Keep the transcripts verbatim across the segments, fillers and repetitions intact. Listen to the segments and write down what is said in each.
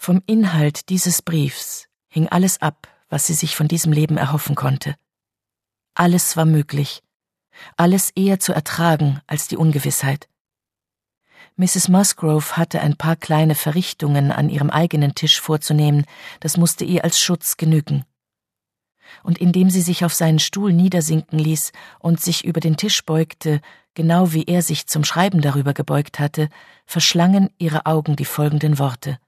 Vom Inhalt dieses Briefs hing alles ab, was sie sich von diesem Leben erhoffen konnte. Alles war möglich, alles eher zu ertragen als die Ungewissheit. Misses Musgrove hatte ein paar kleine Verrichtungen an ihrem eigenen Tisch vorzunehmen, das musste ihr als Schutz genügen. Und indem sie sich auf seinen Stuhl niedersinken ließ und sich über den Tisch beugte, genau wie er sich zum Schreiben darüber gebeugt hatte, verschlangen ihre Augen die folgenden Worte.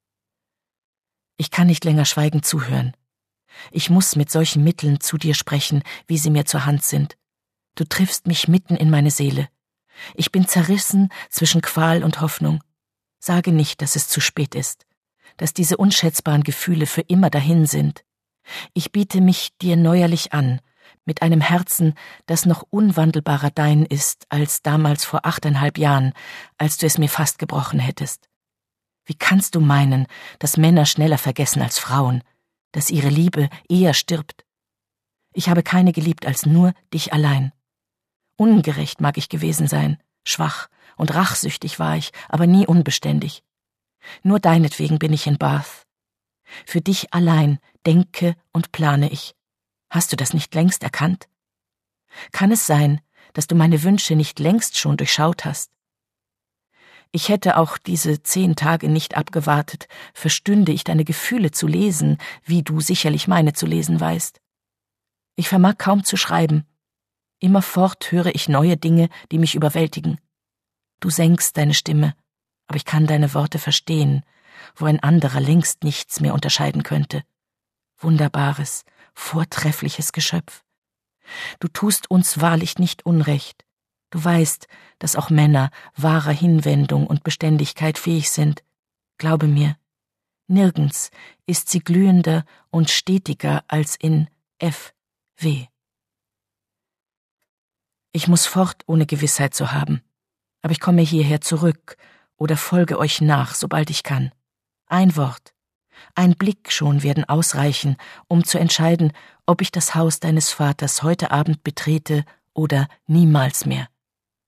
Ich kann nicht länger schweigend zuhören. Ich muss mit solchen Mitteln zu dir sprechen, wie sie mir zur Hand sind. Du triffst mich mitten in meine Seele. Ich bin zerrissen zwischen Qual und Hoffnung. Sage nicht, dass es zu spät ist, dass diese unschätzbaren Gefühle für immer dahin sind. Ich biete mich dir neuerlich an, mit einem Herzen, das noch unwandelbarer dein ist als damals vor achteinhalb Jahren, als du es mir fast gebrochen hättest. Wie kannst du meinen, dass Männer schneller vergessen als Frauen, dass ihre Liebe eher stirbt? Ich habe keine geliebt als nur dich allein. Ungerecht mag ich gewesen sein, schwach und rachsüchtig war ich, aber nie unbeständig. Nur deinetwegen bin ich in Bath. Für dich allein denke und plane ich. Hast du das nicht längst erkannt? Kann es sein, dass du meine Wünsche nicht längst schon durchschaut hast? Ich hätte auch diese zehn Tage nicht abgewartet, verstünde ich deine Gefühle zu lesen, wie du sicherlich meine zu lesen weißt. Ich vermag kaum zu schreiben. Immerfort höre ich neue Dinge, die mich überwältigen. Du senkst deine Stimme, aber ich kann deine Worte verstehen, wo ein anderer längst nichts mehr unterscheiden könnte. Wunderbares, vortreffliches Geschöpf. Du tust uns wahrlich nicht Unrecht. Du weißt, dass auch Männer wahrer Hinwendung und Beständigkeit fähig sind. Glaube mir, nirgends ist sie glühender und stetiger als in F W Ich muss fort, ohne Gewissheit zu haben. Aber ich komme hierher zurück oder folge euch nach, sobald ich kann. Ein Wort, ein Blick schon werden ausreichen, um zu entscheiden, ob ich das Haus deines Vaters heute Abend betrete oder niemals mehr.